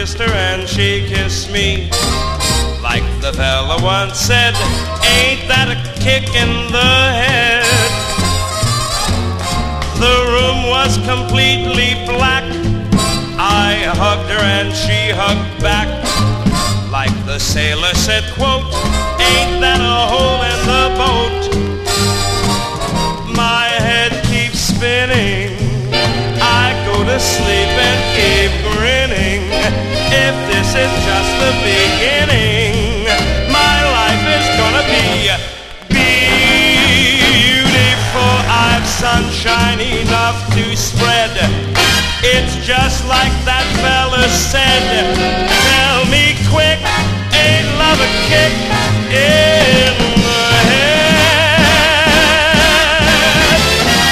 kissed her and she kissed me. Like the fella once said, ain't that a kick in the head? The room was completely black. I hugged her and she hugged back. Like the sailor said, quote, ain't that a hole in the boat? My head keeps spinning. I go to sleep and keep grinning. If this is just the beginning, my life is gonna be beautiful. I've sunshine enough to spread. It's just like that fella said. Tell me quick, ain't love a kick?